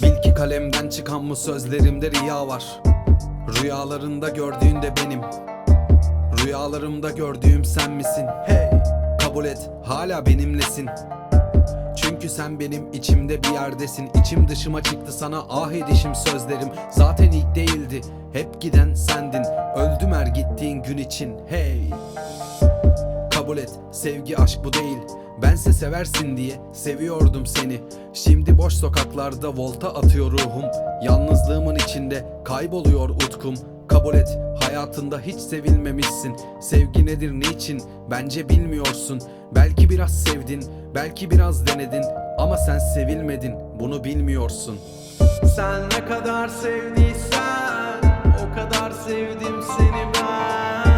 Bil ki kalemden çıkan bu sözlerimde riya var. Rüyalarında gördüğün de benim, rüyalarımda gördüğüm sen misin? Hey, kabul et, hala benimlesin. Çünkü sen benim içimde bir yerdesin. İçim dışıma çıktı, sana ah edişim sözlerim. Zaten ilk değildi, hep giden sendin. Öldüm her gittiğin gün için. Hey, kabul et, sevgi aşk bu değil. Bense seversin diye seviyordum seni. Şimdi boş sokaklarda volta atıyor ruhum. Yalnızlığımın içinde kayboluyor utkum. Kabul et, hayatında hiç sevilmemişsin. Sevgi nedir, niçin? Bence bilmiyorsun. Belki biraz sevdin, belki biraz denedin, ama sen sevilmedin, bunu bilmiyorsun. Sen ne kadar sevdiysen o kadar sevdim seni ben.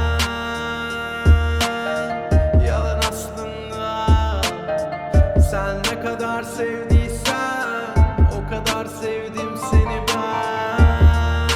Yalan aslında. Sen ne kadar sevdiysen o kadar sevdim seni ben.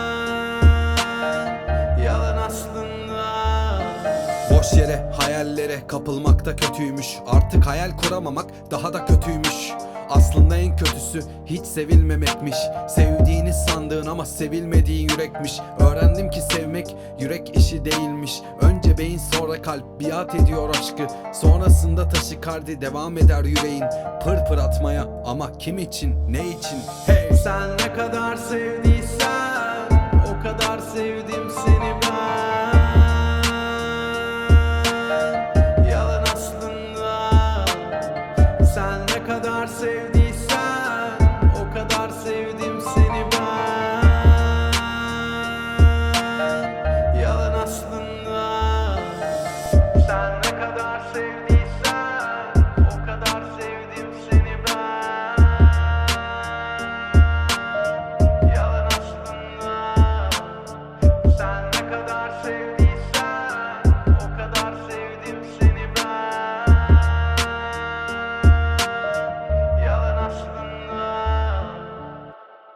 Yalan aslında. Boş yere hayallere kapılmak da kötüymüş. Artık hayal kuramamak daha da kötüymüş. Aslında en kötüsü hiç sevilmemekmiş. Sevdiğini sandığın ama sevilmediğin yürekmiş. Öğrendim ki sevmek yürek işi değilmiş. Önce beyin sonra kalp biat ediyor aşkı. Sonrasında taşikardi devam eder yüreğin. Pır pır atmaya, ama kim için, ne için? Hey! Sen ne kadar sevdiysen o kadar sevdim seni ben. Yalan aslında. Sen ne kadar sevdiysen o kadar sevdim seni ben. Yalan aslında. Sen ne kadar sevdiysen o kadar sevdim seni ben. Yalan aslında. Sen ne